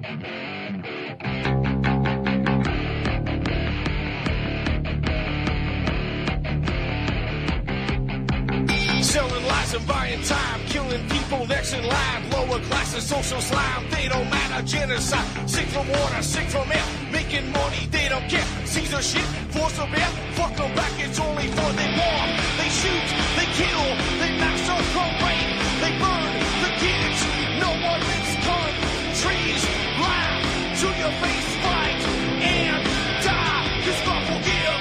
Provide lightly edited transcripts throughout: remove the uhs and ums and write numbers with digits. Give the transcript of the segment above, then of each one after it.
Selling lies and buying time, killing people next in line. Lower classes, social slime, they don't matter. Genocide, sick from water, sick from air. Making money, they don't care. Caesar shit, force of air. Fuck them back, it's only for they war. They shoot, they kill, they massacre, rape. They burn the kids, no one makes countries. Lie to your face, fight and die. Cause God forgives.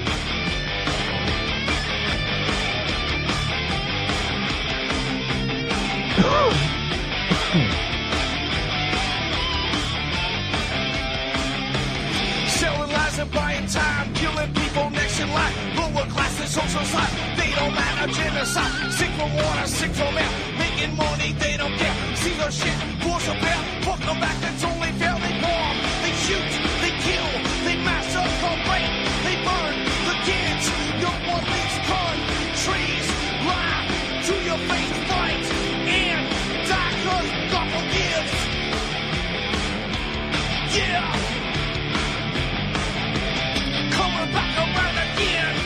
Selling lies and buying time, killing people next in line. Lower classes, social side, they don't matter. Genocide, sick from water, sick from air. Making money, they don't care. See the shit, force of air. Fuck them back, that's only fair. They bomb, they shoot, they kill, they massacre, rape. They burn the kids, no one leaves countries. Lie to your face, fight and die, cause God forgives. Yeah. Coming back around again.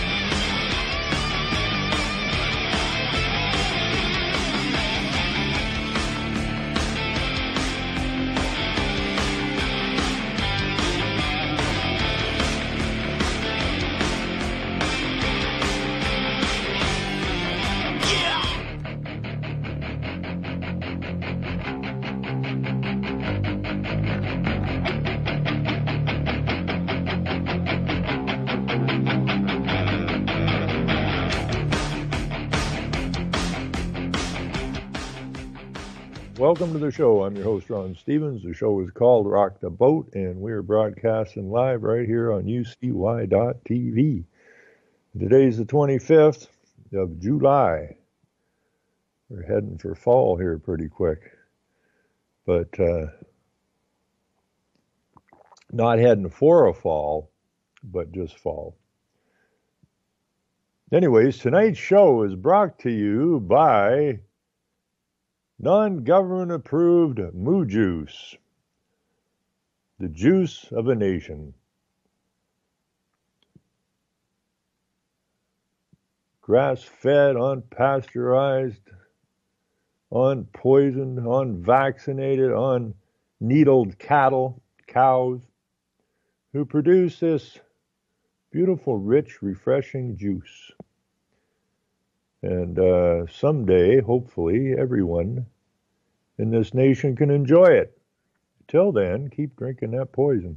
Welcome to the show. I'm your host, Ron Stevens. The show is called Rock the Boat, and we're broadcasting live right here on UCY.TV. Today's the 25th of July. We're heading for fall here pretty quick, but not heading for a fall, but just fall. Anyways, tonight's show is brought to you by non-government approved Moo Juice, the juice of a nation. Grass-fed, unpasteurized, unpoisoned, unvaccinated, unneedled cattle, cows, who produce this beautiful, rich, refreshing juice. And someday, hopefully, everyone in this nation can enjoy it. Till then, keep drinking that poison.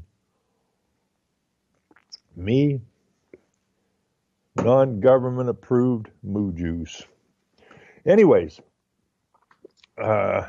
Me, non-government approved Moo Juice. Anyways, and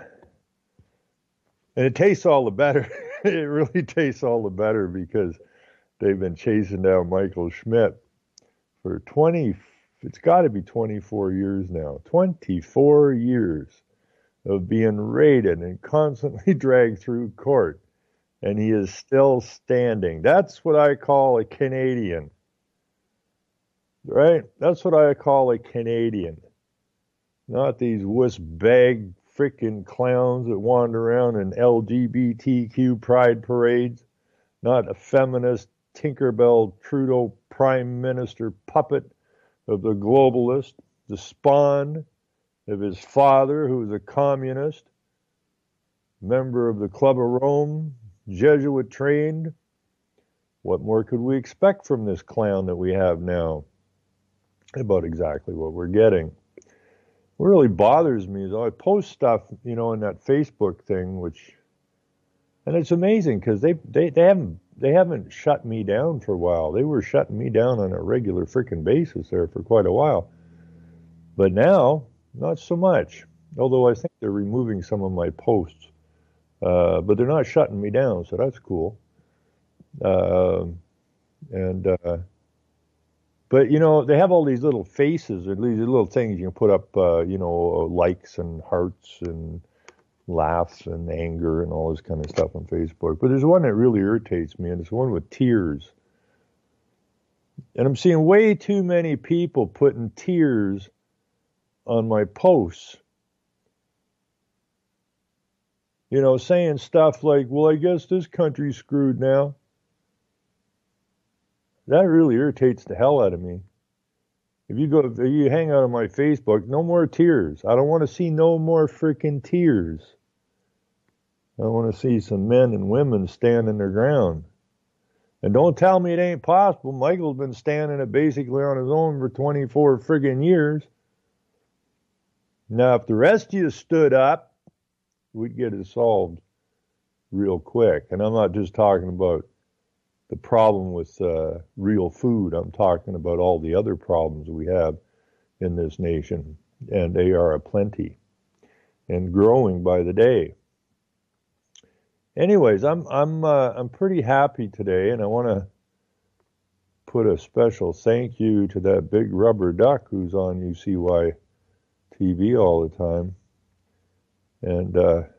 it tastes all the better. It really tastes all the better because they've been chasing down Michael Schmidt for it's got to be 24 years now. 24 years of being raided and constantly dragged through court. And he is still standing. That's what I call a Canadian. Right? That's what I call a Canadian. Not these wuss-bag freaking clowns that wander around in LGBTQ pride parades. Not a feminist Tinkerbell Trudeau Prime Minister puppet of the globalist, the spawn of his father, who was a communist, member of the Club of Rome, Jesuit trained. What more could we expect from this clown that we have now? About exactly what we're getting. What really bothers me is I post stuff, in that Facebook thing, and it's amazing because they haven't shut me down for a while. They were shutting me down on a regular freaking basis there for quite a while. But now, not so much. Although I think they're removing some of my posts. But they're not shutting me down, so that's cool. But, they have all these little faces, or these little things you can put up, likes and hearts and laughs and anger and all this kind of stuff on Facebook. But there's one that really irritates me, and it's one with tears. And I'm seeing way too many people putting tears on my posts. saying stuff like, well, I guess this country's screwed now. That really irritates the hell out of me. If you hang out on my Facebook, no more tears. I don't want to see no more freaking tears. I want to see some men and women standing their ground. And don't tell me it ain't possible. Michael's been standing it basically on his own for 24 friggin' years. Now, if the rest of you stood up, we'd get it solved real quick. And I'm not just talking about the problem with real food. I'm talking about all the other problems we have in this nation, and they are aplenty and growing by the day. Anyways, I'm pretty happy today, and I want to put a special thank you to that big rubber duck who's on UCY TV all the time, and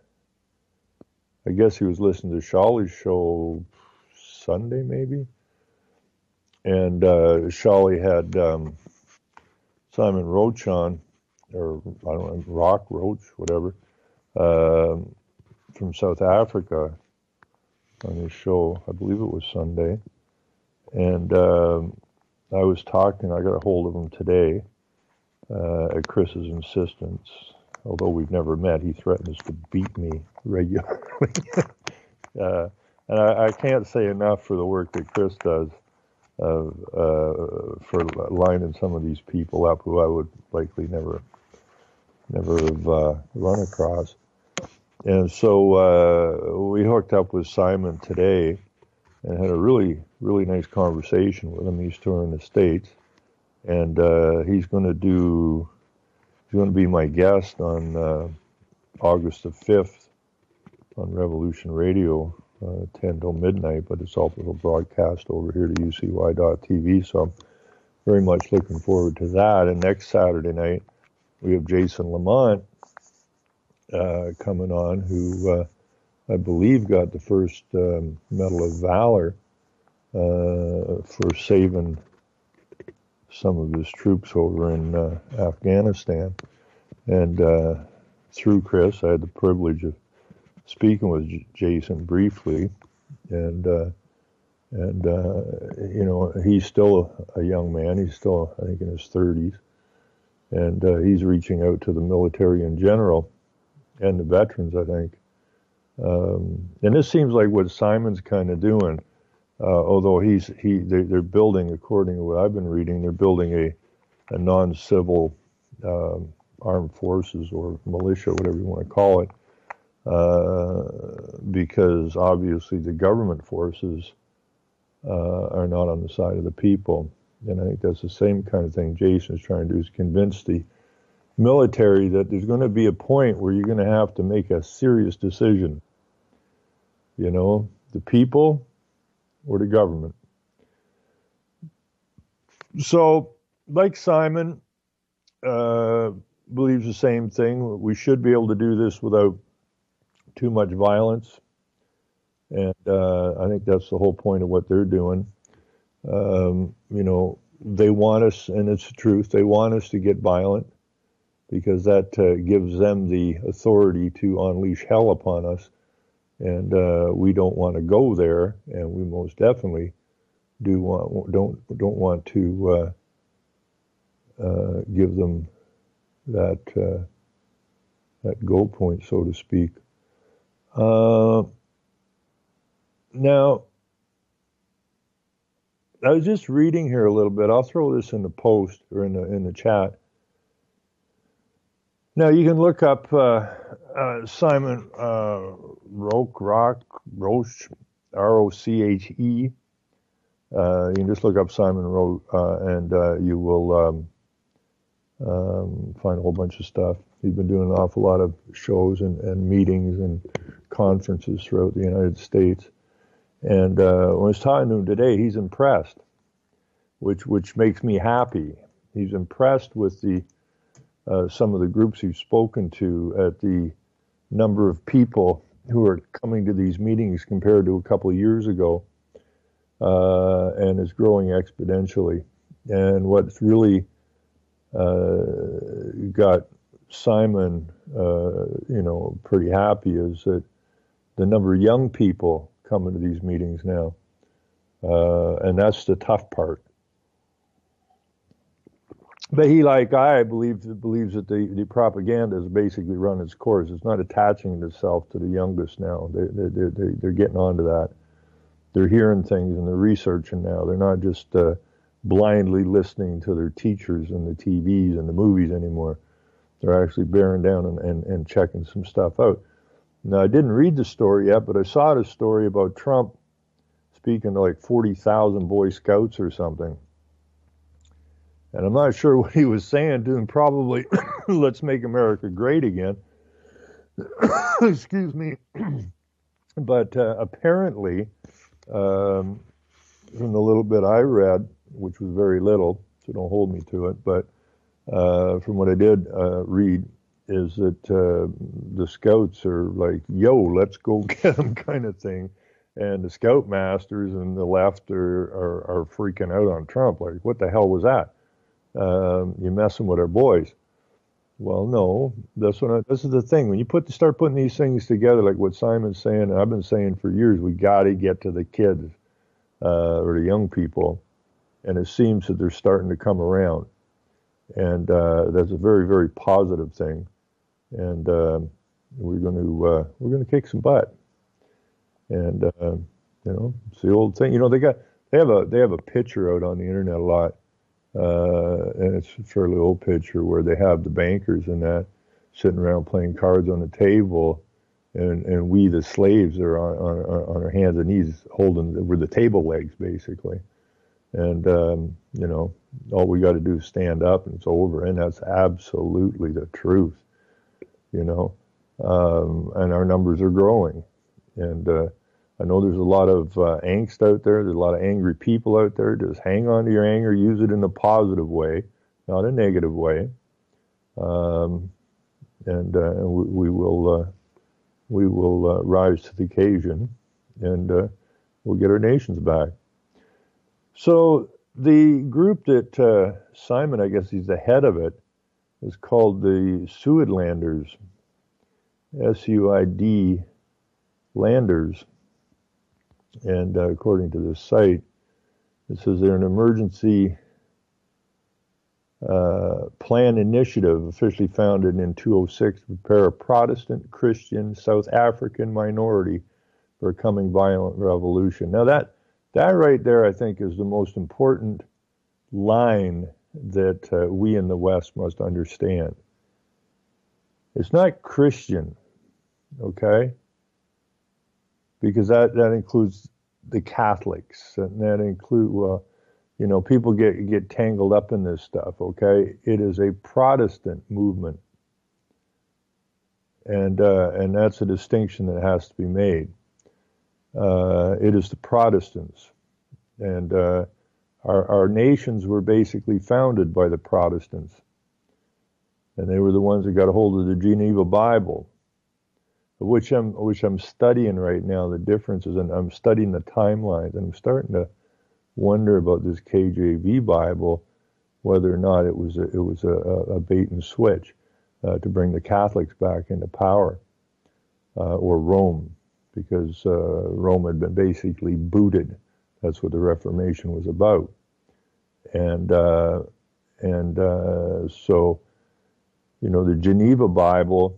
I guess he was listening to Shawley's show Sunday, maybe. And Shawley had Simon Roach on, or I don't know, Rock Roach, whatever, from South Africa on his show. I believe it was Sunday. And I was talking, I got a hold of him today at Chris's insistence. Although we've never met, he threatens to beat me regularly. And I can't say enough for the work that Chris does for lining some of these people up who I would likely never have run across. And so we hooked up with Simon today and had a really, really nice conversation with him. He's touring the States, and he's going to be my guest on August the 5th on Revolution Radio. 10 till midnight, but it's also broadcast over here to UCY.tv, so I'm very much looking forward to that. And next Saturday night, we have Jason Lamont coming on, who I believe got the first Medal of Valor for saving some of his troops over in Afghanistan. And through Chris, I had the privilege of speaking with Jason briefly, and he's still a young man. He's still, I think, in his 30s, and he's reaching out to the military in general and the veterans, I think. And this seems like what Simon's kind of doing, although they're building, according to what I've been reading, they're building a non-civil armed forces or militia, whatever you want to call it. Because obviously the government forces are not on the side of the people. And I think that's the same kind of thing Jason's trying to do, is convince the military that there's going to be a point where you're going to have to make a serious decision. The people or the government. So, like Simon believes the same thing. We should be able to do this without too much violence, and I think that's the whole point of what they're doing. They want us, and it's the truth, they want us to get violent because that gives them the authority to unleash hell upon us, and we don't want to go there, and we most definitely don't want to give them that go point, so to speak. Now, I was just reading here a little bit. I'll throw this in the post or in the chat. Now you can look up Simon Roche, R-O-C-H-E. You can just look up Simon Roche, and you will find a whole bunch of stuff. He's been doing an awful lot of shows and meetings and conferences throughout the United States. And when I was talking to him today, he's impressed, which makes me happy. He's impressed with some of the groups he's spoken to at the number of people who are coming to these meetings compared to a couple of years ago, and is growing exponentially. And what's really got Simon, pretty happy is that the number of young people coming to these meetings now. And that's the tough part. But he, like I, believes that the propaganda has basically run its course. It's not attaching itself to the youngest now. They're getting onto that. They're hearing things and they're researching now. They're not just blindly listening to their teachers and the TVs and the movies anymore. They're actually bearing down and checking some stuff out. Now, I didn't read the story yet, but I saw the story about Trump speaking to like 40,000 Boy Scouts or something. And I'm not sure what he was saying to them. Probably, let's make America great again. Excuse me. But apparently, from the little bit I read, which was very little, so don't hold me to it, but from what I did read, is that the Scouts are like, yo, let's go get them kind of thing. And the Scoutmasters and the left are freaking out on Trump. Like, what the hell was that? You're messing with our boys. Well, no, this is the thing. When you start putting these things together, like what Simon's saying, and I've been saying for years, we got to get to the kids or the young people. And it seems that they're starting to come around. And that's a very, very positive thing. And we're going to kick some butt. And it's the old thing. They have a picture out on the internet a lot. And it's a fairly old picture where they have the bankers and that sitting around playing cards on the table, and we the slaves are on our hands and knees holding we're the table legs basically, and all we got to do is stand up and it's over, and that's absolutely the truth, and our numbers are growing, and I know there's a lot of angst out there. There's a lot of angry people out there. Just hang on to your anger. Use it in a positive way, not a negative way. And we will rise to the occasion, and we'll get our nations back. So the group that Simon, I guess he's the head of it, is called the Suidlanders, SUID Landers. And according to this site, it says they're an emergency plan initiative officially founded in 2006 to prepare a Protestant Christian South African minority for a coming violent revolution. Now that right there, I think, is the most important line that we in the West must understand. It's not Christian, okay? Because that includes the Catholics, and that include, people get tangled up in this stuff, okay? It is a Protestant movement, and that's a distinction that has to be made. It is the Protestants, and our nations were basically founded by the Protestants, and they were the ones that got a hold of the Geneva Bible, which I'm studying right now, the differences, and I'm studying the timelines, and I'm starting to wonder about this KJV Bible, whether or not it was a bait and switch to bring the Catholics back into power, or Rome, because Rome had been basically booted. That's what the Reformation was about, and so the Geneva Bible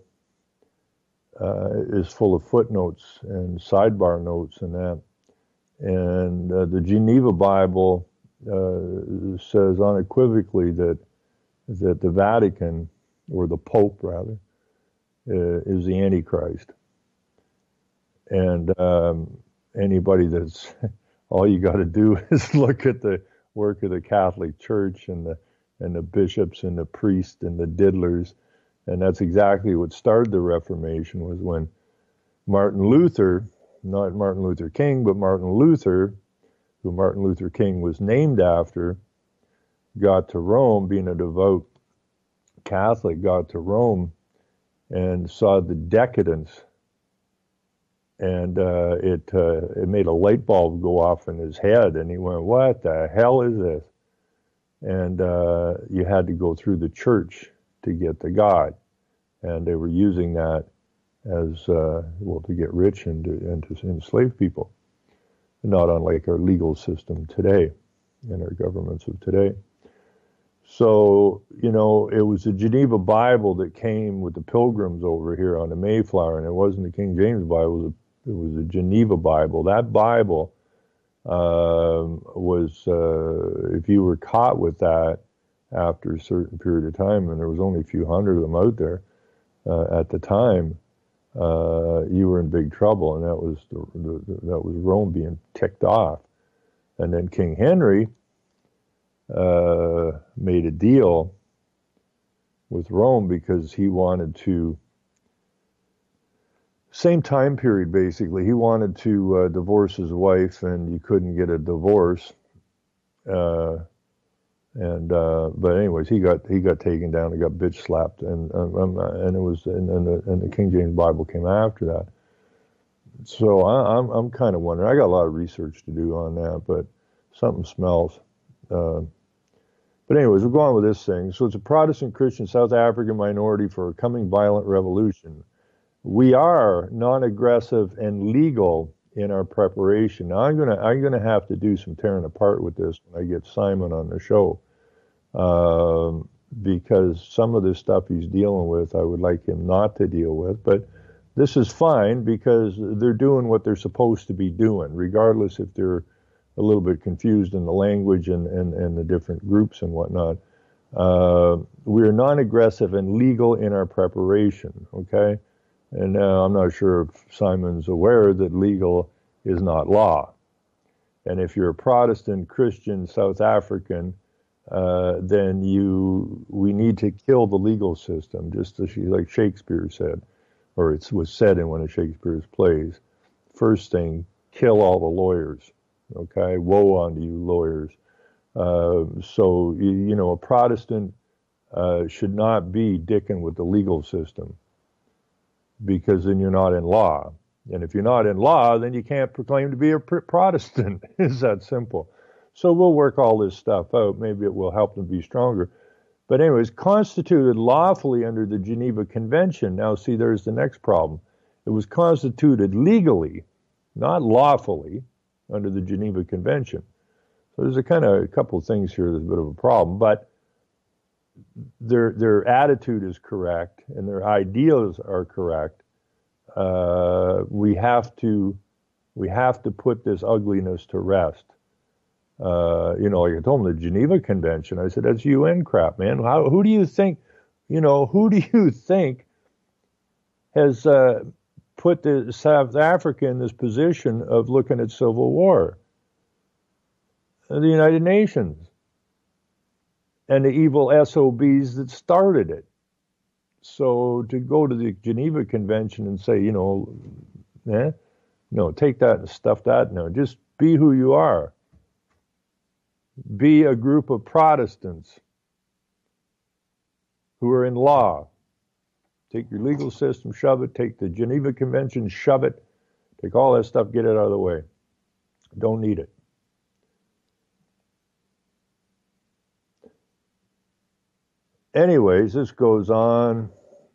is full of footnotes and sidebar notes and that. And the Geneva Bible says unequivocally that the Vatican, or the Pope rather, is the Antichrist. And anybody that's, all you got to do is look at the work of the Catholic Church and the bishops and the priests and the diddlers. And that's exactly what started the Reformation, was when Martin Luther, not Martin Luther King, but Martin Luther, who Martin Luther King was named after, got to Rome, being a devout Catholic, got to Rome and saw the decadence. And it made a light bulb go off in his head, and he went, what the hell is this? And you had to go through the church to get to God, and they were using that as well, to get rich and to enslave people, not unlike our legal system today and our governments of today. So, you know, it was the Geneva Bible that came with the Pilgrims over here on the Mayflower, and it wasn't the King James Bible, it was the Geneva Bible. That Bible was, if you were caught with that after a certain period of time, and there was only a few hundred of them out there at the time, you were in big trouble, and that was Rome being ticked off. And then King Henry made a deal with Rome because he wanted to, same time period basically, he wanted to divorce his wife, and you couldn't get a divorce. But anyways, he got taken down, he got bitch slapped, and it was and the King James Bible came after that. So I'm kind of wondering. I got a lot of research to do on that, but something smells. But anyways, we're going with this thing. So it's a Protestant Christian South African minority for a coming violent revolution. We are non-aggressive and legal in our preparation. Now I'm gonna have to do some tearing apart with this when I get Simon on the show, because some of this stuff he's dealing with, I would like him not to deal with. But this is fine because they're doing what they're supposed to be doing, regardless if they're a little bit confused in the language and the different groups and whatnot. We're non-aggressive and legal in our preparation, okay? And I'm not sure if Simon's aware that legal is not law. And if you're a Protestant Christian South African, then we need to kill the legal system, just as like Shakespeare said, or it was said in one of Shakespeare's plays. First thing, kill all the lawyers. Okay, woe unto you lawyers. So you know, a Protestant should not be dicking with the legal system, because then you're not in law. And if you're not in law, then you can't proclaim to be a Protestant. It's that simple. So we'll work all this stuff out. Maybe it will help them be stronger. But anyways, constituted lawfully under the Geneva Convention. Now see, there's the next problem. It was constituted legally, not lawfully, under the Geneva Convention. So there's a couple of things here that's a bit of a problem, but their attitude is correct and their ideas are correct. We have to put this ugliness to rest. You know, like I told them, the Geneva Convention, I said, that's UN crap, man. Who do you think has put the South Africa in this position of looking at civil war? The United Nations and the evil SOBs that started it. So to go to the Geneva Convention and say, you know, no, take that and stuff that. No, just be who you are. Be a group of Protestants who are in law. Take your legal system, shove it. Take the Geneva Convention, shove it. Take all that stuff, get it out of the way. Don't need it. Anyways, this goes on.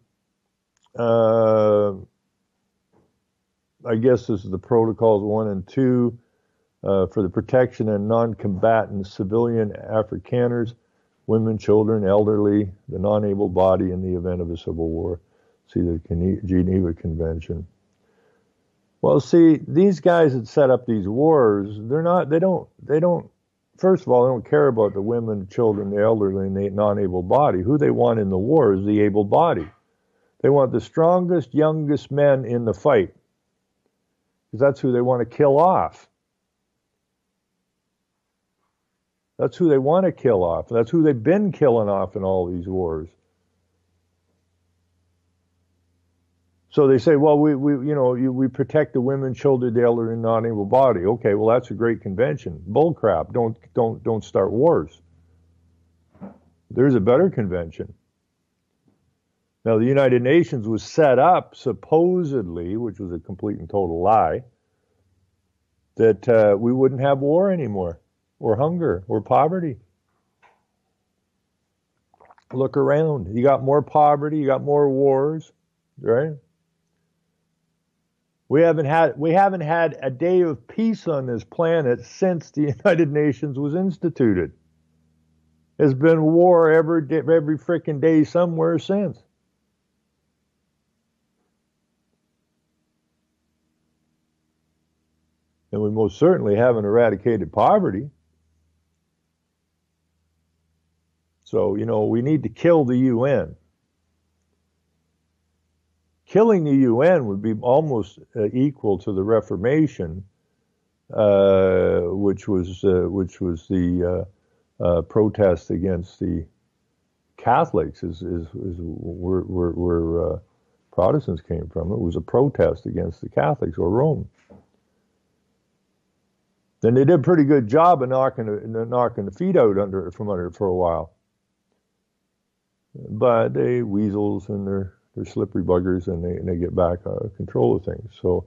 I guess this is the protocols 1 and 2 for the protection of non-combatant civilian Afrikaners, women, children, elderly, the non-able body in the event of a civil war. See the Geneva Convention. Well, see, these guys that set up these wars, they don't, first of all, they don't care about the women, children, the elderly, and the non-able body. Who they want in the war is the able body. They want the strongest, youngest men in the fight, because that's who they want to kill off. That's who they want to kill off. That's who they've been killing off in all these wars. So they say, well, we protect the women, children, the elderly, and non-able body. Okay, well, that's a great convention. Bull crap. Don't start wars. There's a better convention. Now, the United Nations was set up supposedly, which was a complete and total lie, that we wouldn't have war anymore, or hunger, or poverty. Look around. You got more poverty, you got more wars, right? We haven't had a day of peace on this planet since the United Nations was instituted. There's been war every freaking day somewhere since. And we most certainly haven't eradicated poverty. So, we need to kill the UN. Killing the UN would be almost equal to the Reformation, which was the protest against the Catholics, is where Protestants came from. It was a protest against the Catholics or Rome. Then they did a pretty good job of knocking the feet out from under it for a while. But they weasels and they're slippery buggers, and they get back control of things. So,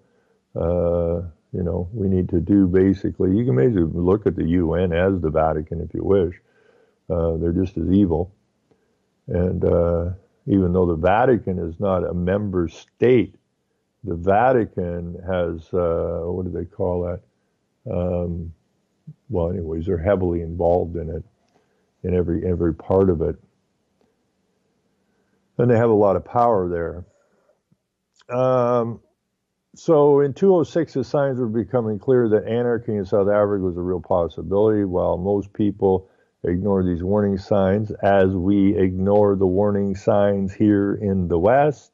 we need to do basically, you can basically look at the UN as the Vatican if you wish. They're just as evil. And even though the Vatican is not a member state, the Vatican has, what do they call that? Well, anyways, they're heavily involved in it, in every part of it. And they have a lot of power there. So in 2006, the signs were becoming clear that anarchy in South Africa was a real possibility. While most people ignore these warning signs, as we ignore the warning signs here in the West,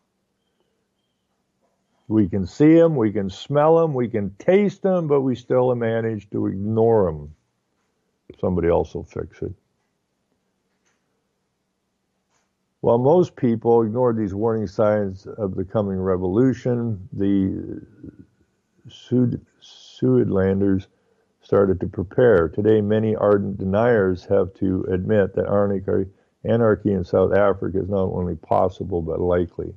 we can see them, we can smell them, we can taste them, but we still manage to ignore them. Somebody else will fix it. While most people ignored these warning signs of the coming revolution, the Suidlanders started to prepare. Today, many ardent deniers have to admit that anarchy in South Africa is not only possible, but likely.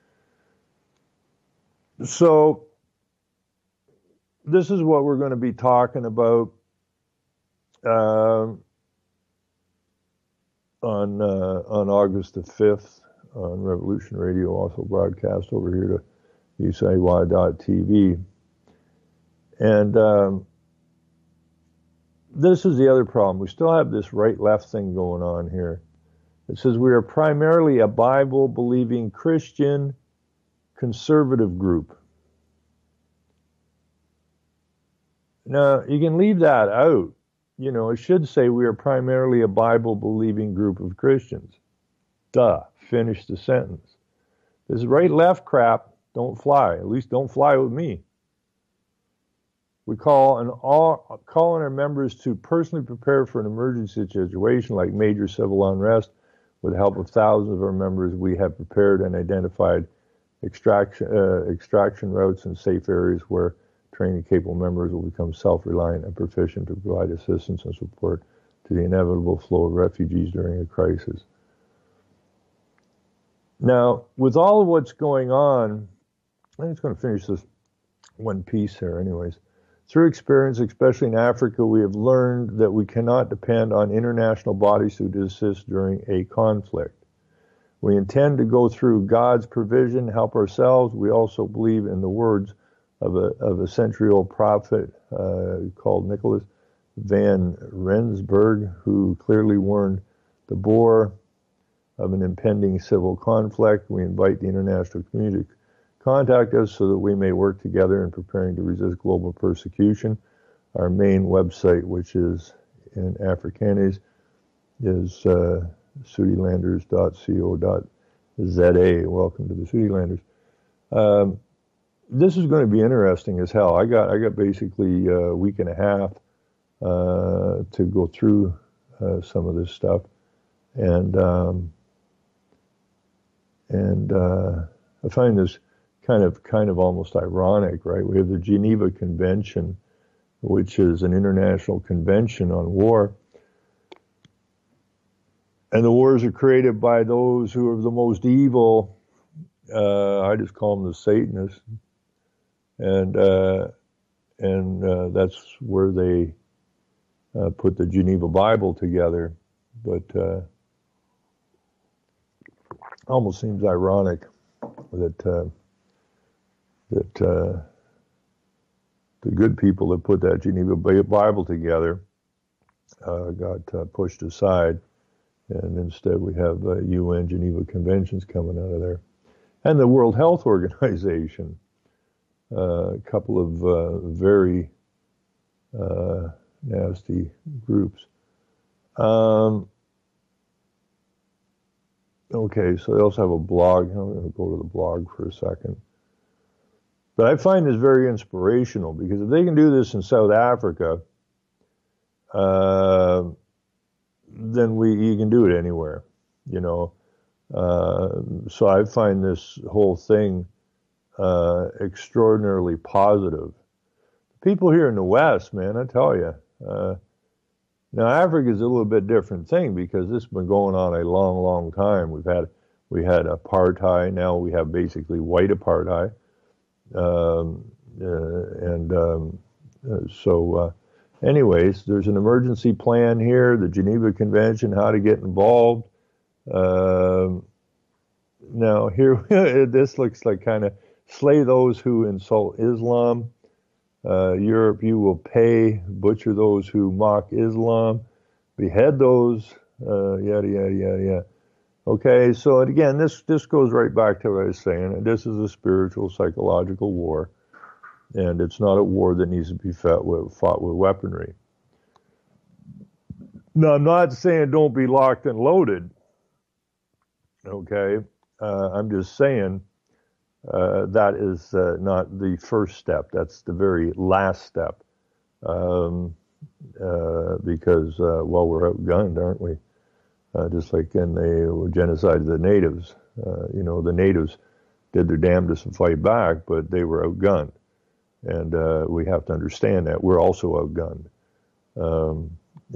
So, this is what we're going to be talking about on August the 5th on Revolution Radio, also broadcast over here to USAY.TV. And this is the other problem. We still have this right-left thing going on here. It says we are primarily a Bible-believing Christian conservative group. Now, you can leave that out. It should say we are primarily a Bible-believing group of Christians. Duh. Finish the sentence. This right-left crap don't fly. At least don't fly with me. We call on our members to personally prepare for an emergency situation like major civil unrest. With the help of thousands of our members, we have prepared and identified extraction routes and safe areas where training capable members will become self-reliant and proficient to provide assistance and support to the inevitable flow of refugees during a crisis. Now, with all of what's going on, I'm just going to finish this one piece here anyways. Through experience, especially in Africa, we have learned that we cannot depend on international bodies to assist during a conflict. We intend to go through God's provision, help ourselves. We also believe in the words of a century-old prophet called Nicholas van Rensburg, who clearly warned the Boer of an impending civil conflict. We invite the international community to contact us so that we may work together in preparing to resist global persecution. Our main website, which is in Afrikaans, is Suidlanders.co.za. Welcome to the Suidlanders. This is going to be interesting as hell. I got basically a week and a half to go through some of this stuff, and I find this kind of almost ironic, right? We have the Geneva Convention, which is an international convention on war, and the wars are created by those who are the most evil. I just call them the Satanists. And that's where they put the Geneva Bible together. But almost seems ironic that that the good people that put that Geneva Bible together got pushed aside, and instead we have UN Geneva Conventions coming out of there. And the World Health Organization, a couple of very nasty groups. Okay, so they also have a blog. I'm going to go to the blog for a second. But I find this very inspirational, because if they can do this in South Africa, then you can do it anywhere, you know. So I find this whole thing extraordinarily positive. People here in the West, man, I tell you. Now Africa is a little bit different thing, because this has been going on a long, long time. We had apartheid. Now we have basically white apartheid. Anyways, there's an emergency plan here, the Geneva Convention, how to get involved. Now here, this looks like kind of slay those who insult Islam. Europe, you will pay, butcher those who mock Islam, behead those, yada, yada, yada, yada. Okay, so again, this goes right back to what I was saying. This is a spiritual, psychological war, and it's not a war that needs to be fought with weaponry. Now, I'm not saying don't be locked and loaded, okay? I'm just saying that is not the first step. That's the very last step, because, well, we're outgunned, aren't we? Just like in the genocide of the natives. You know, the natives did their damnedest to fight back, but they were outgunned. And we have to understand that. We're also outgunned. So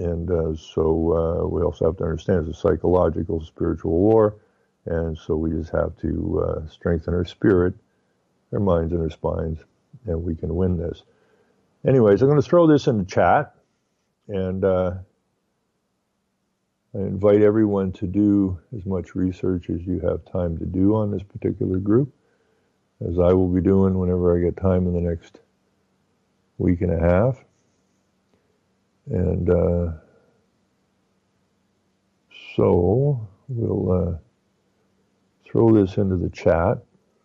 we also have to understand it's a psychological, spiritual war. And so we just have to strengthen our spirit, our minds, and our spines, and we can win this. Anyways, I'm going to throw this in the chat, and I invite everyone to do as much research as you have time to do on this particular group, as I will be doing whenever I get time in the next week and a half. And so we'll throw this into the chat.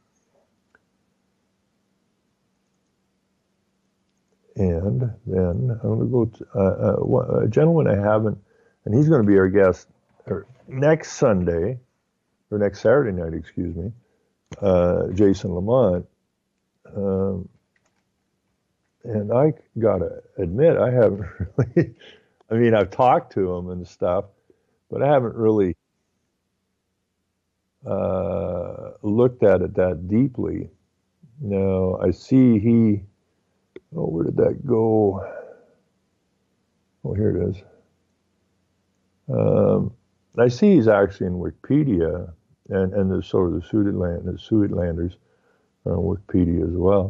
And then I'm going to go to a gentleman I haven't, and he's going to be our guest next Sunday, or next Saturday night, excuse me, Jason Lamont. And I got to admit, I haven't really, I mean, I've talked to him and stuff, but I haven't really looked at it that deeply. Now, I see where did that go? Oh, here it is. I see he's actually in Wikipedia, and there's sort of the Suidlanders are on Wikipedia as well.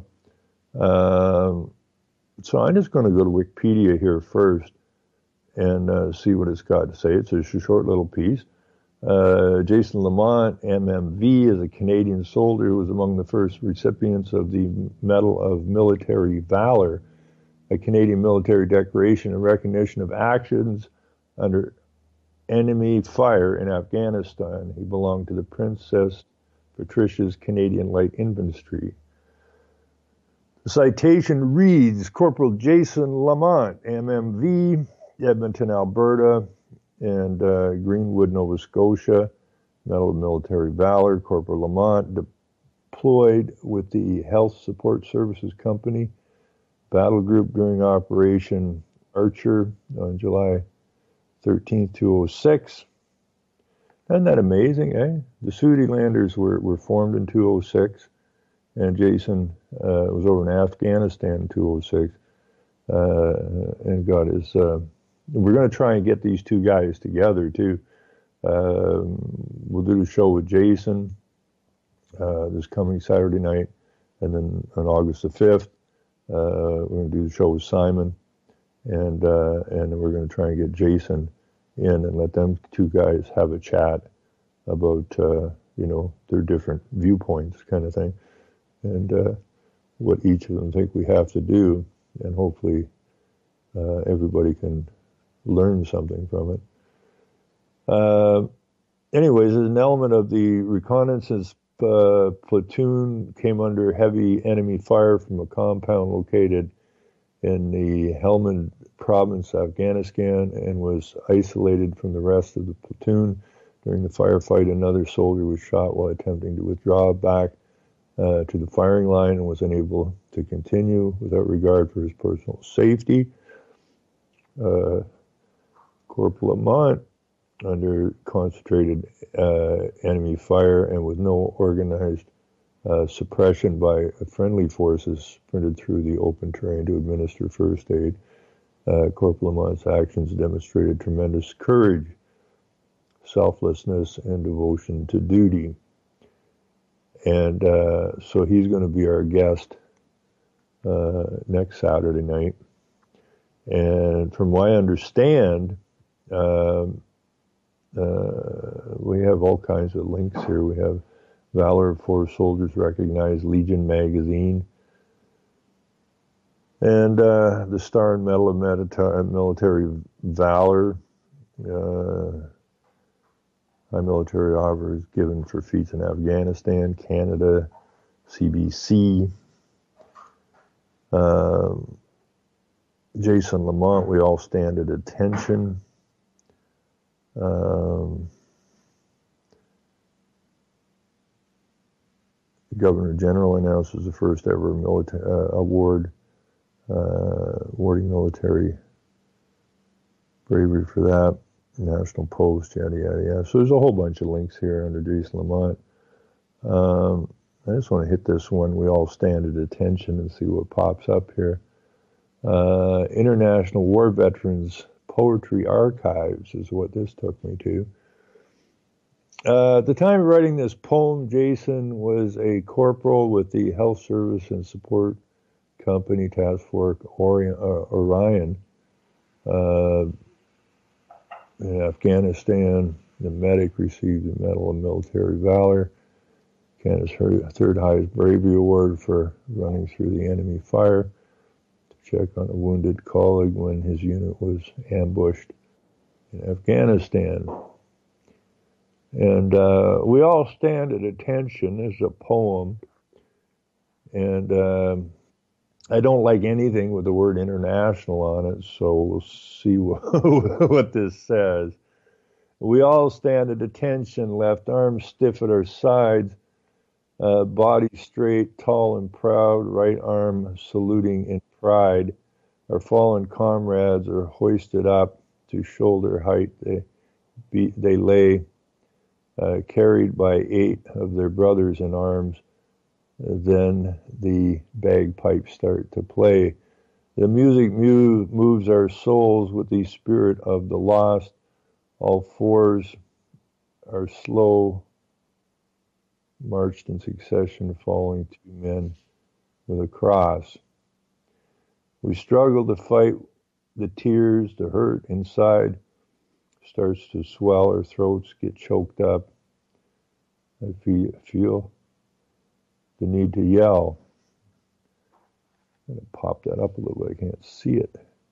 So I'm just going to go to Wikipedia here first and see what it's got to say. It's a short little piece. Jason Lamont, MMV, is a Canadian soldier who was among the first recipients of the Medal of Military Valor, a Canadian military decoration in recognition of actions under enemy fire in Afghanistan. He belonged to the Princess Patricia's Canadian Light Infantry. The citation reads, Corporal Jason Lamont, MMV, Edmonton, Alberta, and Greenwood, Nova Scotia, Medal of Military Valor. Corporal Lamont deployed with the Health Support Services Company battle group during Operation Archer on July 13th, 2006. Isn't that amazing, eh? The Suidlanders were formed in 2006, and Jason was over in Afghanistan in 2006, and got his... we're going to try and get these two guys together, too. We'll do a show with Jason this coming Saturday night, and then on August the 5th, we're going to do the show with Simon, and we're going to try and get Jason in and let them two guys have a chat about, their different viewpoints kind of thing. And what each of them think we have to do, and hopefully everybody can learn something from it. Anyways, as an element of the reconnaissance platoon came under heavy enemy fire from a compound located in the Helmand province, Afghanistan, and was isolated from the rest of the platoon. During the firefight, another soldier was shot while attempting to withdraw back to the firing line and was unable to continue without regard for his personal safety. Corporal Lamont, under concentrated enemy fire and with no organized suppression by friendly forces, sprinted through the open terrain to administer first aid. Corporal Lamont's actions demonstrated tremendous courage, selflessness, and devotion to duty. And so he's going to be our guest next Saturday night. And from what I understand, we have all kinds of links here. We have Valor of Four Soldiers Recognized, Legion Magazine, and the Star and Medal of Military Valor. High military honors given for feats in Afghanistan, Canada, CBC. Jason Lamont, we all stand at attention. The Governor General announces the first ever award, awarding military bravery for that. National Post, yada, yada, yada. So there's a whole bunch of links here under Jason Lamont. I just want to hit this one. We all stand at attention and see what pops up here. International War Veterans Poetry Archives is what this took me to. At the time of writing this poem, Jason was a corporal with the Health Service and Support Company Task Force Orion in Afghanistan. The medic received the Medal of Military Valor, Canada's third highest bravery award for running through the enemy fire to check on a wounded colleague when his unit was ambushed in Afghanistan. And we all stand at attention. This is a poem, and I don't like anything with the word international on it, so we'll see what this says. We all stand at attention, left arm stiff at our sides, body straight, tall and proud, right arm saluting in pride. Our fallen comrades are hoisted up to shoulder height. They lay carried by 8 of their brothers in arms. Then the bagpipes start to play. The music moves our souls with the spirit of the lost. All fours are slow, marched in succession, following 2 men with a cross. We struggle to fight the tears, the hurt inside starts to swell, our throats get choked up. I feel the need to yell. I'm going to pop that up a little bit, I can't see it.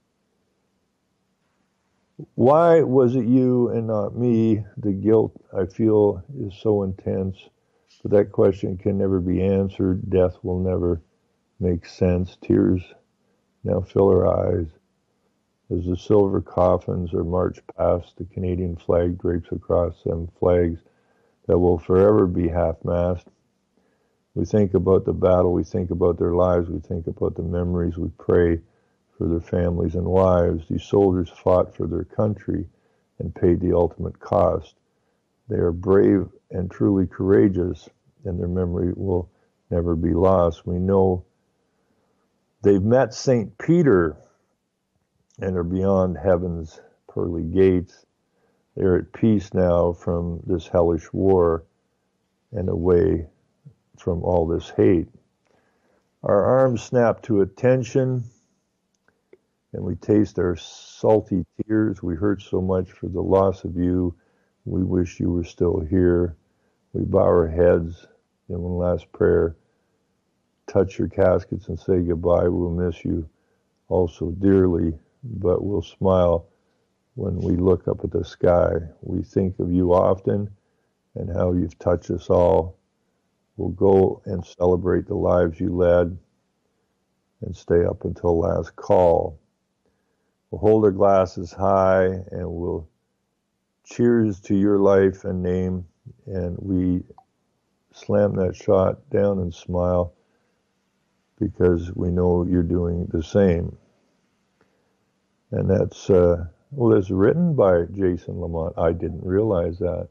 Why was it you and not me? The guilt I feel is so intense, but that question can never be answered. Death will never make sense. Tears now fill our eyes as the silver coffins are marched past. The Canadian flag drapes across them, flags that will forever be half-mast. We think about the battle, we think about their lives, we think about the memories, we pray for their families and wives. These soldiers fought for their country and paid the ultimate cost. They are brave and truly courageous, and their memory will never be lost. We know they've met St. Peter and are beyond heaven's pearly gates. They're at peace now from this hellish war and away from all this hate. Our arms snap to attention, and we taste our salty tears. We hurt so much for the loss of you. We wish you were still here. We bow our heads in one last prayer touch your caskets and say goodbye. We'll miss you also dearly, but we'll smile when we look up at the sky. We think of you often and how you've touched us all. We'll go and celebrate the lives you led and stay up until last call. We'll hold our glasses high and we'll cheers to your life and name, and we slam that shot down and smile because we know you're doing the same. And that's written by Jason Lamont. I didn't realize that.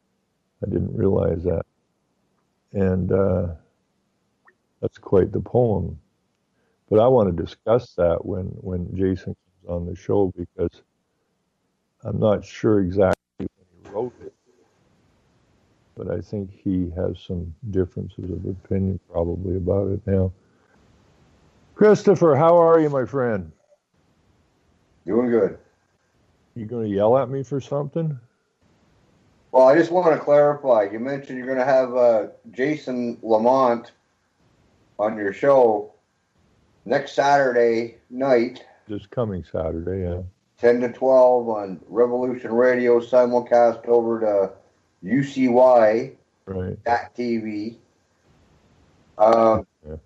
And that's quite the poem. But I want to discuss that when Jason comes on the show, because I'm not sure exactly when he wrote it, but I think he has some differences of opinion probably about it now. Christopher, how are you, my friend? Doing good. You going to yell at me for something? Well, I just want to clarify. You mentioned you're going to have Jason Lamont on your show next Saturday night. This coming Saturday, yeah. 10 to 12 on Revolution Radio, simulcast over to UCY. Right. .TV. Yeah.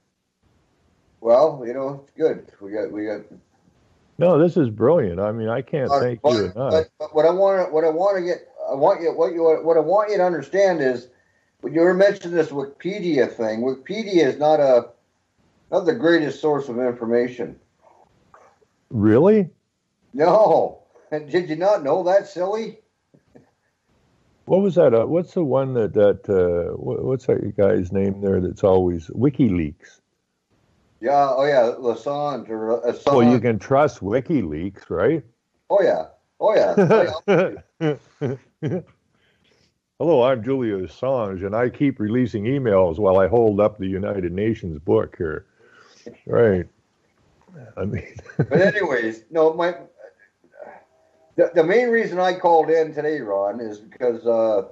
Well, it's good. We got. No, this is brilliant. I mean, I can't thank you enough. But what I want you to understand is, when you were mentioning this Wikipedia thing, Wikipedia is not the greatest source of information. Really? No. Did you not know that, silly? What was that? What's the one what's that guy's name there that's always WikiLeaks? Yeah, oh yeah, Assange or Assange. Well, you can trust WikiLeaks, right? Oh yeah. Hello, I'm Julia Assange, and I keep releasing emails while I hold up the United Nations book here. Right. I mean. But anyways, no, the main reason I called in today, Ron, is because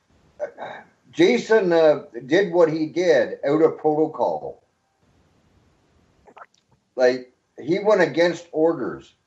Jason did what he did out of protocol. Like, he went against orders.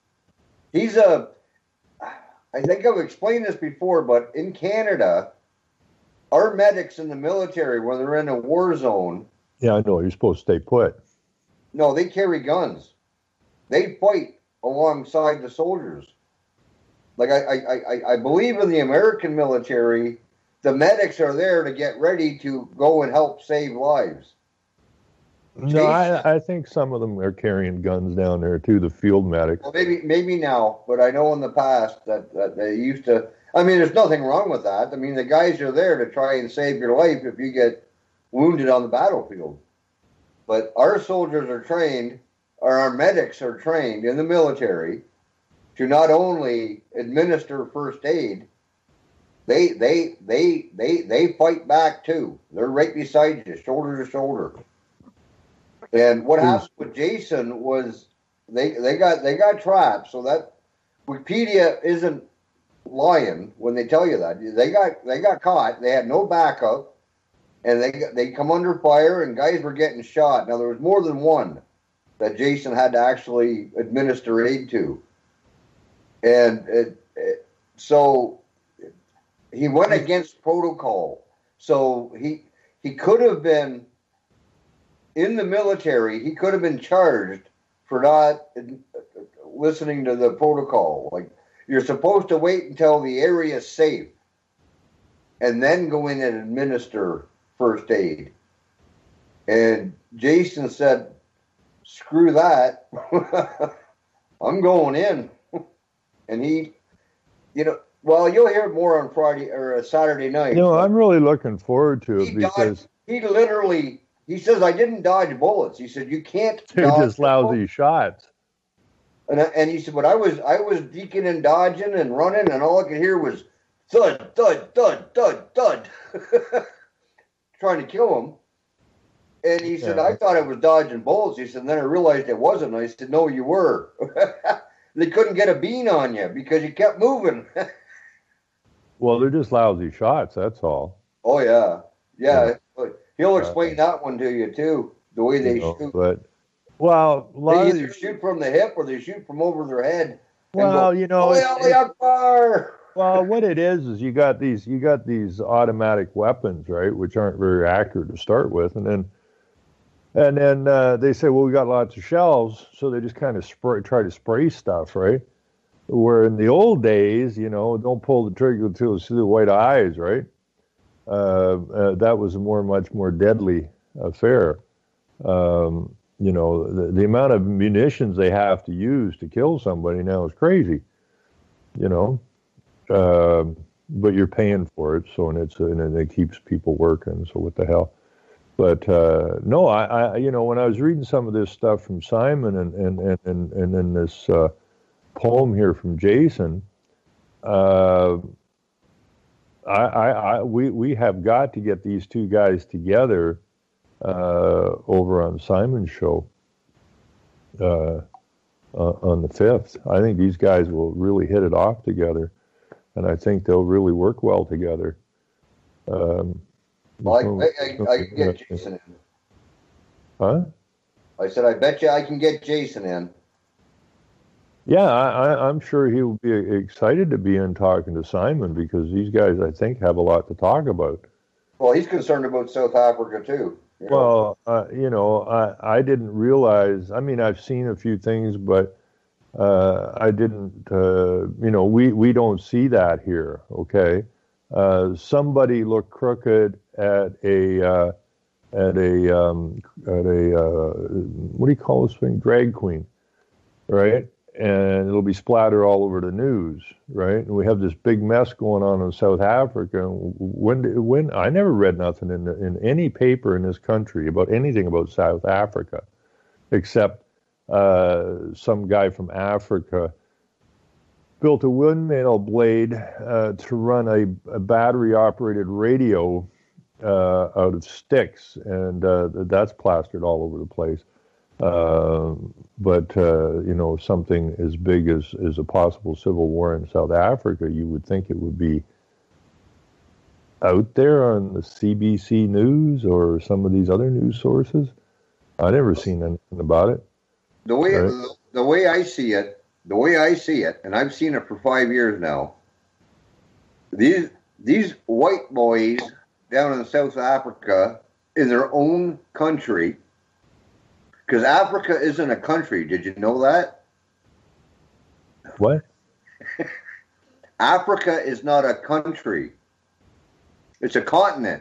I think I've explained this before, but in Canada, our medics in the military, when they're in a war zone. Yeah, I know. You're supposed to stay put. No, they carry guns. They fight alongside the soldiers. Like, I believe in the American military, the medics are there to get ready to go and help save lives. No, I think some of them are carrying guns down there too, the field medics. Well, maybe now, but I know in the past that they used to. I mean, there's nothing wrong with that. I mean, the guys are there to try and save your life if you get wounded on the battlefield. But our soldiers are trained, or our medics are trained in the military to not only administer first aid, they fight back too. They're right beside you, shoulder to shoulder. And what happened with Jason was they got trapped, so that Wikipedia isn't lying when they tell you that. They got caught. They had no backup, and they come under fire, and guys were getting shot. Now there was more than one that Jason had to actually administer aid to, and so he went against protocol. So he could have been. In the military, he could have been charged for not listening to the protocol. Like, you're supposed to wait until the area is safe and then go in and administer first aid. And Jason said, screw that. I'm going in. And he, well, you'll hear more on Friday or Saturday night. No, I'm really looking forward to it because he literally... He says, I didn't dodge bullets. He said, you can't they're dodge just lousy shots. And he said, but I was deaking and dodging and running, and all I could hear was thud, thud, thud, thud, thud, trying to kill him. And he said, I thought I was dodging bullets. He said, and then I realized it wasn't. I said, no, you were. They couldn't get a bean on you because you kept moving. Well, they're just lousy shots, that's all. Oh, yeah. Yeah. He'll explain that one to you, too. the way they know, shoot. but well, a lot They of either shoot from the hip or they shoot from over their head. well, and you go, know, Allahu Akbar! well, what it is you got these automatic weapons, right, which aren't very accurate to start with, and then they say, well, we got lots of shells, so they just kind of try to spray stuff, right? Where in the old days, you know, don't pull the trigger until you see the white eyes, right? That was a much more deadly affair. You know, the amount of munitions they have to use to kill somebody now is crazy, you know. But you're paying for it, so and it keeps people working. So what the hell? But no, I you know, when I was reading some of this stuff from Simon and then this poem here from Jason, we have got to get these two guys together over on Simon's show on the 5th. I think these guys will really hit it off together, and I think they'll really work well together. Well, I can get Jason in. Huh? I said, I bet you I can get Jason in. Yeah, I'm sure he'll be excited to be in talking to Simon, because these guys, I think, have a lot to talk about. Well, he's concerned about South Africa, too. You know? Well, you know, I didn't realize, I mean, I've seen a few things, but I didn't, you know, we don't see that here, okay? Somebody looked crooked at a what do you call this thing? Drag queen, right? And it'll be splattered all over the news, right? And we have this big mess going on in South Africa. When I never read nothing in any paper in this country about anything about South Africa, except some guy from Africa built a windmill blade to run a battery-operated radio out of sticks, and that's plastered all over the place. But you know, something as big as a possible civil war in South Africa, you would think it would be out there on the CBC News or some of these other news sources. I never seen anything about it. The way I see it, and I've seen it for 5 years now. These white boys down in South Africa, in their own country. Because Africa isn't a country. Did you know that? What? Africa is not a country. It's a continent.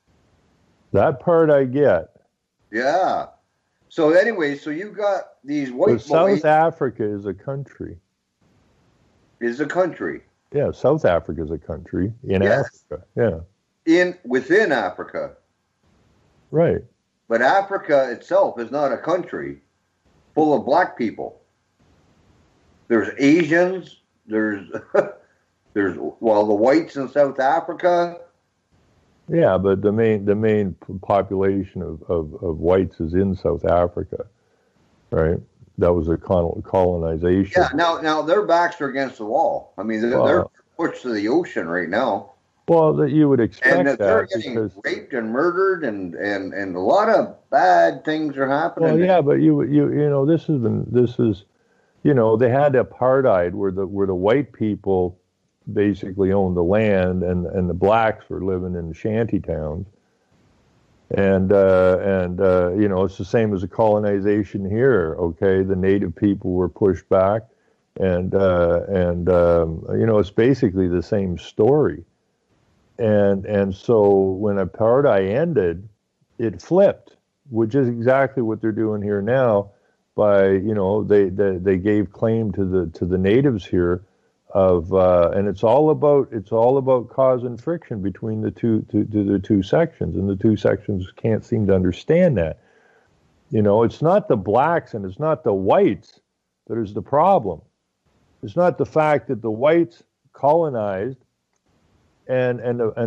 That part I get. Yeah. So anyway, so you got these white boys. South Africa is a country. Is a country. Yeah, South Africa is a country in Africa. Yeah. Within Africa. Right. But Africa itself is not a country full of black people. There's Asians, there's the whites in South Africa. Yeah, but the main population of whites is in South Africa, right? That was a colonization. Yeah, now their backs are against the wall. I mean, they're pushed to the ocean right now. Well, that you would expect and that they're getting raped and murdered, and a lot of bad things are happening. Well, yeah, but you know, this is, you know, they had apartheid where the white people basically owned the land, and the blacks were living in shanty towns, and you know, it's the same as a colonization here. Okay, the native people were pushed back, and you know, it's basically the same story. And so when apartheid ended, it flipped, which is exactly what they're doing here now. By, you know, they gave claim to the natives here of and it's all about causing friction between the two sections, and the two sections can't seem to understand that. You know, it's not the blacks and it's not the whites that is the problem. It's not the fact that the whites colonized and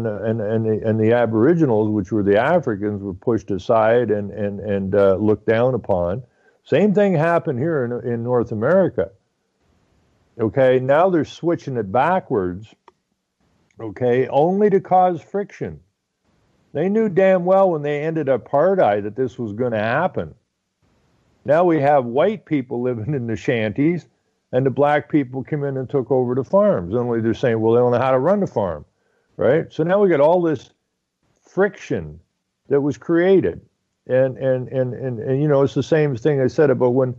the Aboriginals, which were the Africans, were pushed aside and looked down upon. Same thing happened here in North America. Okay, now they're switching it backwards. Okay, only to cause friction. They knew damn well when they ended apartheid that this was going to happen. Now we have white people living in the shanties, and the black people came in and took over the farms. Only they're saying, well, they don't know how to run the farm, right? So now we got all this friction that was created, and you know, it's the same thing I said about when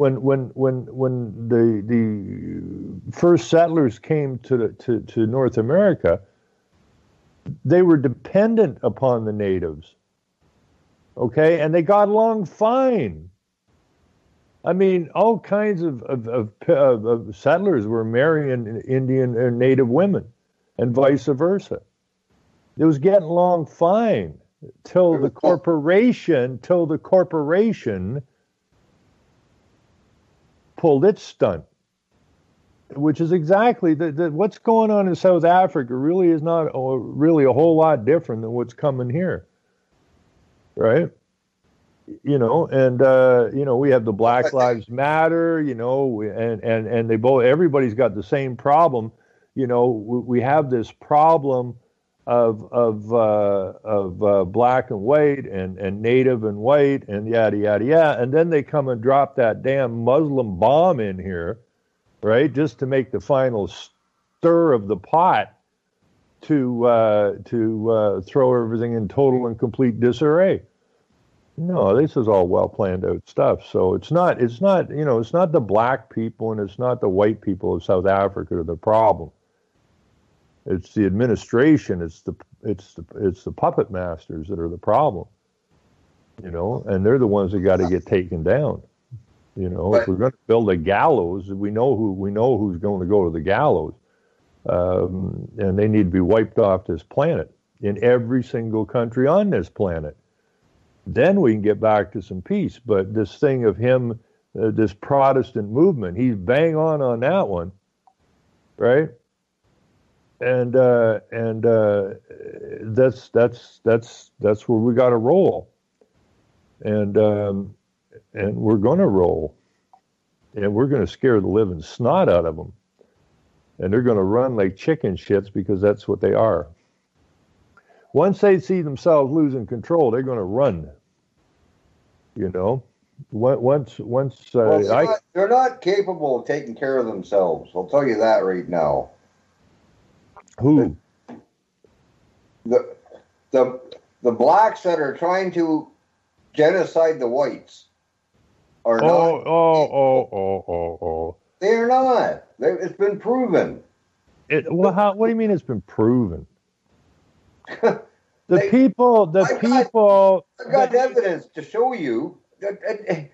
the first settlers came to North America. They were dependent upon the natives, okay, and they got along fine. I mean, all kinds of settlers were marrying Indian or native women, and vice versa. It was getting along fine till the corporation pulled its stunt, which is exactly what's going on in South Africa. Really is not really a whole lot different than what's coming here, right? You know, and you know, we have the Black Lives Matter, you know, and they both, everybody's got the same problem. You know, we have this problem of black and white and native and white and yada yada yada, and then they come and drop that damn Muslim bomb in here, right, just to make the final stir of the pot to throw everything in total and complete disarray. No, this is all well planned out stuff. So it's not, you know, it's not the black people and it's not the white people of South Africa that are the problem. It's the administration. It's the puppet masters that are the problem. You know, and they're the ones that got to get taken down. You know, if we're going to build a gallows, we know who's going to go to the gallows, and they need to be wiped off this planet in every single country on this planet. Then we can get back to some peace. But this thing of him, this Protestant movement, he's bang on that one, right? And that's where we got to roll, and we're going to roll, and we're going to scare the living snot out of them, and they're going to run like chicken shits because that's what they are. Once they see themselves losing control, they're going to run. You know, they're not capable of taking care of themselves. I'll tell you that right now. Who? The blacks that are trying to genocide the whites are not. They're not. It's been proven. What do you mean it's been proven? I've got evidence to show you that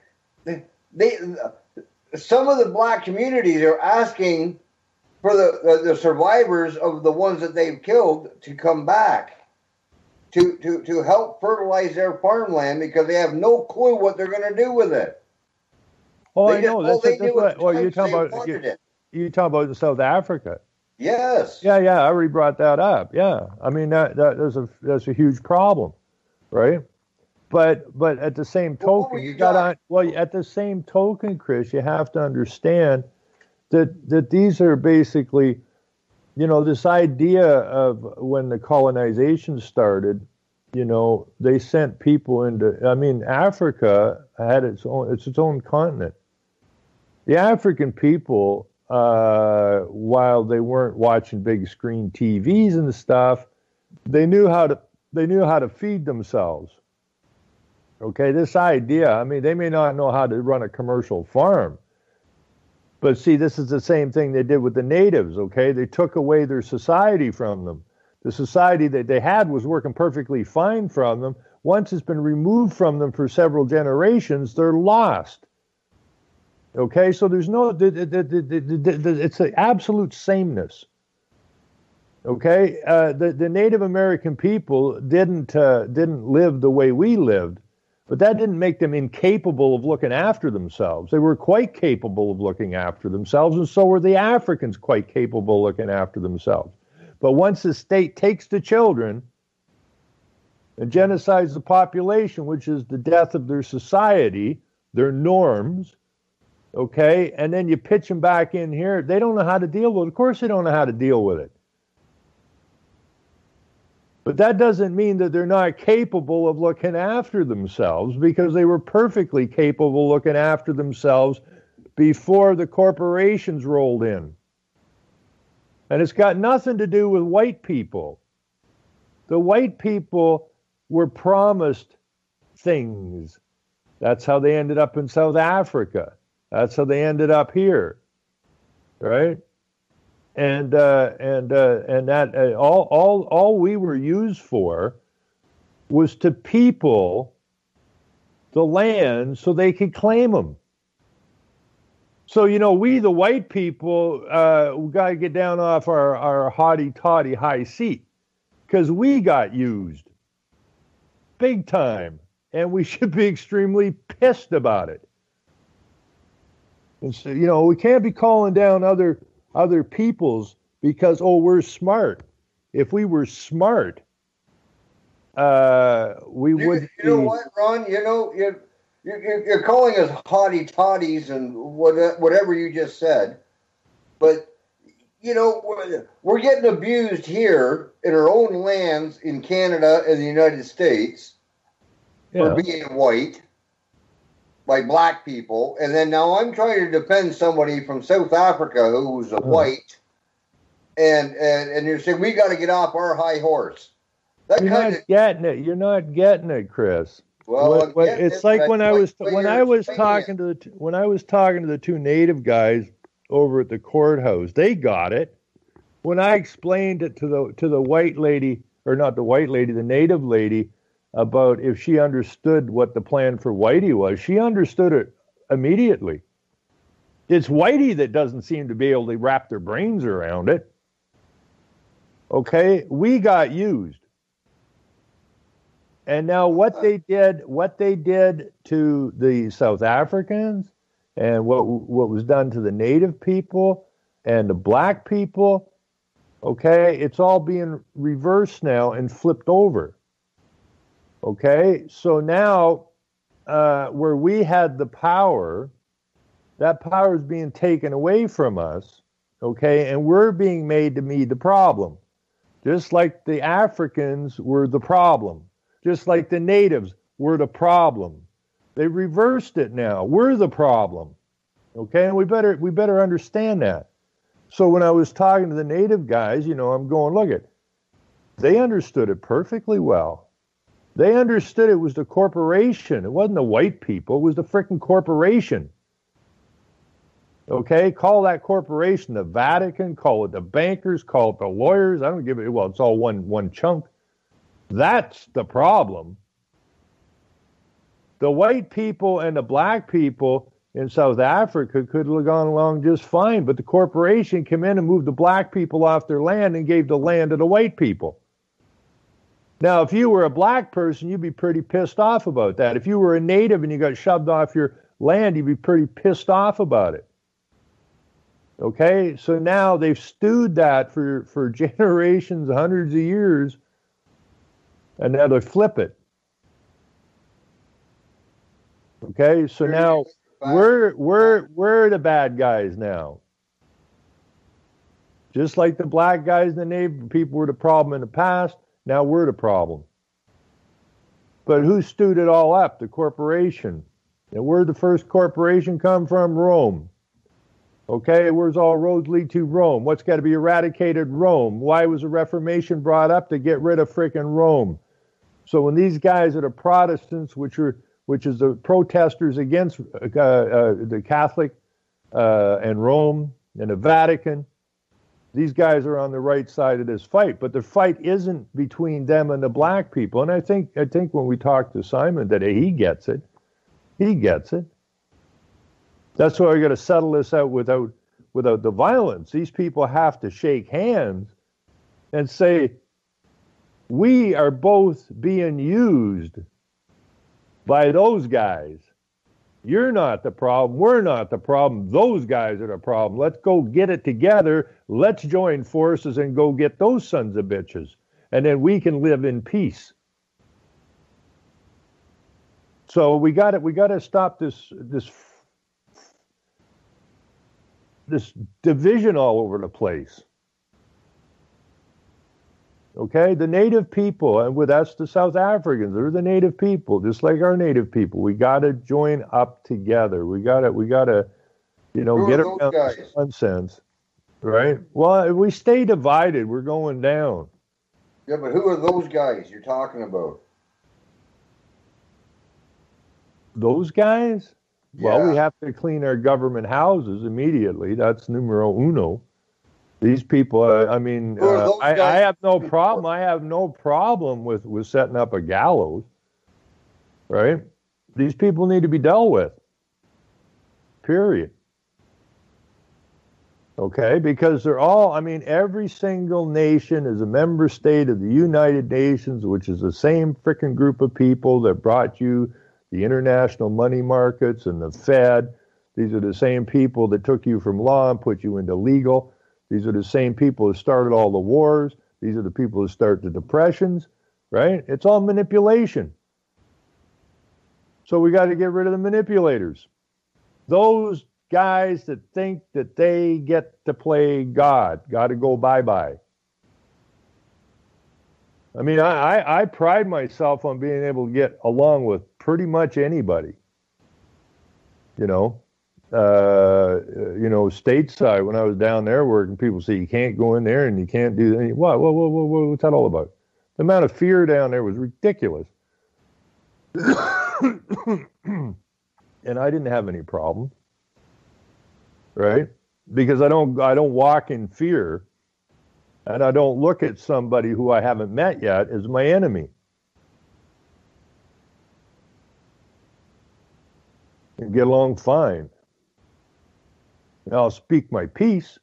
some of the black communities are asking for the survivors of the ones that they've killed to come back to help fertilize their farmland because they have no clue what they're going to do with it. Oh, I know. You're talking about South Africa. Yes. Yeah, I already brought that up. Yeah, I mean that's a huge problem, right? But at the same token, at the same token, Chris, you have to understand that these are basically, you know, this idea of when the colonization started, you know, they sent people into. I mean, Africa had its own continent. The African people, while they weren't watching big screen TVs and stuff, they knew how to feed themselves. Okay, this idea, I mean, they may not know how to run a commercial farm, but see, this is the same thing they did with the natives, okay? They took away their society from them. The society that they had was working perfectly fine from them. Once it's been removed from them for several generations, they're lost. Okay, so there's no, it's an absolute sameness. Okay, the Native American people didn't live the way we lived, but that didn't make them incapable of looking after themselves. They were quite capable of looking after themselves, and so were the Africans quite capable of looking after themselves. But once the state takes the children and genocides the population, which is the death of their society, their norms, okay, and then you pitch them back in here, they don't know how to deal with it. Of course they don't know how to deal with it. But that doesn't mean that they're not capable of looking after themselves, because they were perfectly capable of looking after themselves before the corporations rolled in. And it's got nothing to do with white people. The white people were promised things. That's how they ended up in South Africa. That's how they ended up here, right? And that all we were used for was to people the land so they could claim them. So, you know, we, the white people, we got to get down off our haughty-toddy high seat, because we got used big time, and we should be extremely pissed about it. And so, you know, we can't be calling down other peoples because, oh, we're smart. If we were smart, we would. You know what, Ron? You know, you're calling us haughty toddies and whatever you just said, but you know, we're getting abused here in our own lands in Canada and the United States for being white by black people, and then now I'm trying to defend somebody from South Africa who's a white, and you're saying we got to get off our high horse. You're not getting it. You're not getting it, Chris. Well, it's like when I was talking to the two Native guys over at the courthouse. They got it. When I explained it to the white lady, or not the white lady, the Native lady, about if she understood what the plan for Whitey was, she understood it immediately. It's Whitey that doesn't seem to be able to wrap their brains around it. Okay, we got used. And now what they did to the South Africans, and what was done to the Native people and the black people, okay, it's all being reversed now and flipped over. Okay, so now where we had the power, that power is being taken away from us, okay, and we're being made to be the problem. Just like the Africans were the problem. Just like the natives were the problem. They reversed it now. We're the problem. Okay, and we better understand that. So when I was talking to the native guys, you know, I'm going, look it, they understood it perfectly well. They understood it was the corporation. It wasn't the white people. It was the frickin' corporation. Okay, call that corporation the Vatican, call it the bankers, call it the lawyers. I don't give it, well, it's all one chunk. That's the problem. The white people and the black people in South Africa could have gone along just fine, but the corporation came in and moved the black people off their land and gave the land to the white people. Now, if you were a black person, you'd be pretty pissed off about that. If you were a native and you got shoved off your land, you'd be pretty pissed off about it. Okay, so now they've stewed that for generations, hundreds of years, and now they flip it. Okay, so now we're the bad guys now. Just like the black guys and the native people were the problem in the past, now we're the problem. But who stewed it all up? The corporation. And where'd the first corporation come from? Rome. Okay, where's all roads lead to? Rome. What's got to be eradicated? Rome. Why was the Reformation brought up? To get rid of frickin' Rome. So when these guys are the Protestants, which is the protesters against the Catholic and Rome and the Vatican, these guys are on the right side of this fight. But the fight isn't between them and the black people. And I think when we talk to Simon today, he gets it. He gets it. That's why we got to settle this out without the violence. These people have to shake hands and say, we are both being used by those guys. You're not the problem. We're not the problem. Those guys are the problem. Let's go get it together. Let's join forces and go get those sons of bitches. And then we can live in peace. So we got to stop this division all over the place. Okay, the native people, and with us, the South Africans, they're the native people, just like our native people. We got to join up together. We got to, get around this nonsense, right? Well, if we stay divided, we're going down. Yeah, but who are those guys you're talking about? Those guys? Yeah. Well, we have to clean our government houses immediately. That's numero uno. These people, I have no problem. I have no problem with setting up a gallows, right? These people need to be dealt with, period. Okay, because they're all, every single nation is a member state of the United Nations, which is the same frickin' group of people that brought you the international money markets and the Fed. These are the same people that took you from law and put you into legal. These are the same people who started all the wars. These are the people who start the depressions, right? It's all manipulation. So we got to get rid of the manipulators. Those guys that think that they get to play God got to go bye-bye. I pride myself on being able to get along with pretty much anybody. Stateside, when I was down there working, people say you can't go in there and you can't do anything. What's that all about? The amount of fear down there was ridiculous. And I didn't have any problem, right? Because I don't walk in fear, and I don't look at somebody who I haven't met yet as my enemy. And get along fine. I'll speak my piece,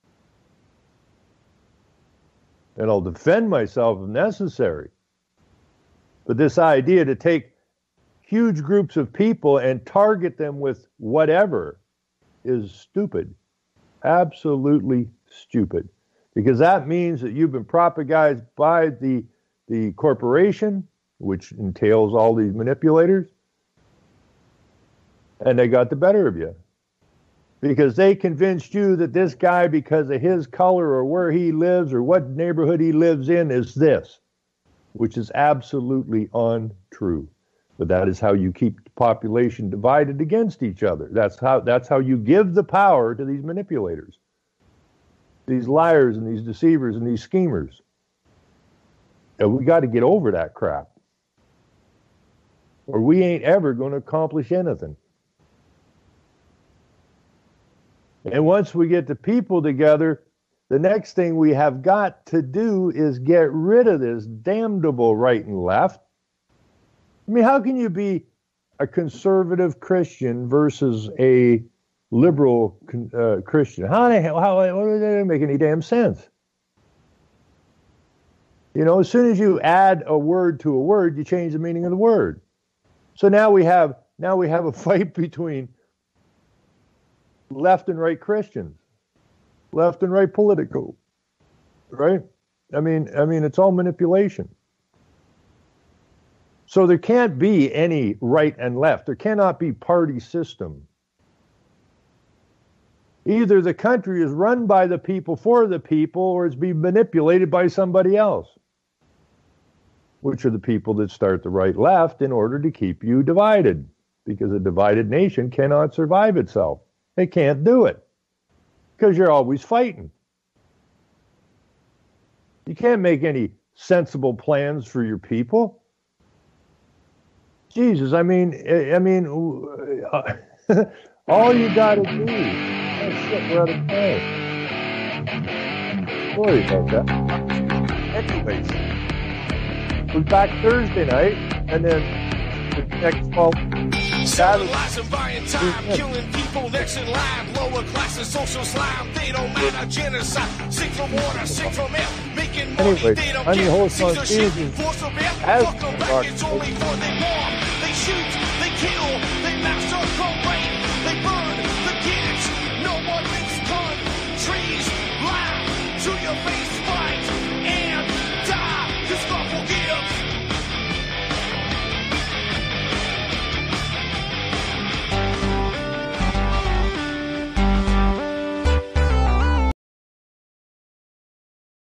and I'll defend myself if necessary. But this idea to take huge groups of people and target them with whatever is stupid. Absolutely stupid. Because that means that you've been propagandized by the corporation, which entails all these manipulators, and they got the better of you. Because they convinced you that this guy, because of his color or where he lives or what neighborhood he lives in, is this, which is absolutely untrue. But that is how you keep the population divided against each other. That's how you give the power to these manipulators, these liars and these deceivers and these schemers. And we got to get over that crap, or we ain't ever going to accomplish anything. And once we get the people together, the next thing we have got to do is get rid of this damnable right and left. How can you be a conservative Christian versus a liberal Christian? How does that make any damn sense? As soon as you add a word to a word, you change the meaning of the word. So now we have a fight between left and right Christians, left and right political, right? It's all manipulation. So there can't be any right and left. There cannot be party system. Either the country is run by the people for the people, or it's being manipulated by somebody else, which are the people that start the right left in order to keep you divided, because a divided nation cannot survive itself. They can't do it because you're always fighting. You can't make any sensible plans for your people. Jesus, all you got to do. Oh shit, we're out of time. Sorry about that. Anyways, we're back Thursday night, and then the next fall. Civilizing, buying time, killing people next in line. Lower classes, social slime, they don't matter. Genocide, sick from water, sick from air. Making money, they don't care. Caesar shit, force of air. Fuck them back, it's only for they war. They shoot, they kill, they master, corporate.